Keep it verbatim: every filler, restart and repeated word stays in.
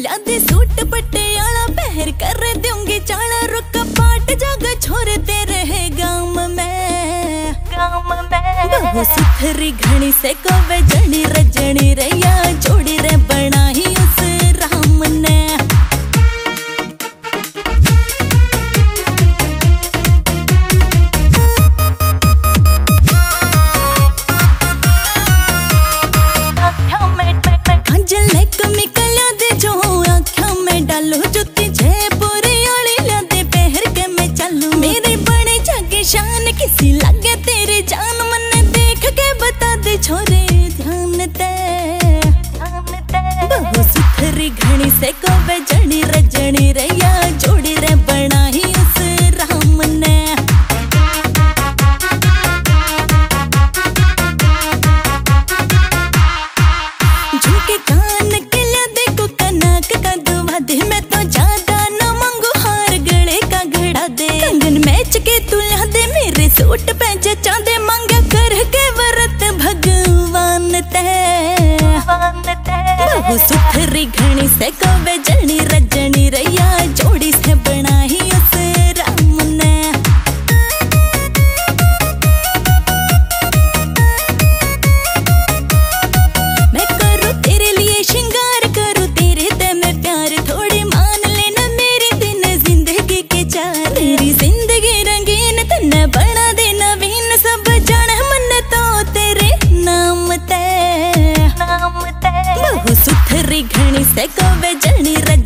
वाला दे सूट पटियाला पहर कर दूंगी चाला रुक पाट जग छोड़ तेरे है गाँव में गाँव में बहु सुथरी घनी से कोवे जनी रजनी रैया जोड़ी रे बनाई उस राम ने किसी लगे तेरे जान मन देख के बता दे छोरे ध्यान ते बहु सुथरी घनी से कोवे जनी रजनी रैया जोड़ी रे बनाई उस राम ने झुमके कान के लिया देखो कनक का दुआ दे मैं तो ज्यादा न मांगू हार गले का घड़ा दे कंगन मैच के तुला दे मेरे सूट पे चांदे मांगा कर के व्रत भगवान ते बहु सुथरी घनी से कोवे जनी रजनी रैया जोड़ी से बनाई उस राम ने मैं करूँ तेरे लिए श्रृंगार करूँ तेरे ते मैं प्यार थोड़ी मान लेना मेरे दिन जिंदगी के चार तेरी जिंदगी रंगीन तन्ने बना देना बीन सब जाने मन तो तेरे नाम ते बहु सुथरी घनी से कोवे जनी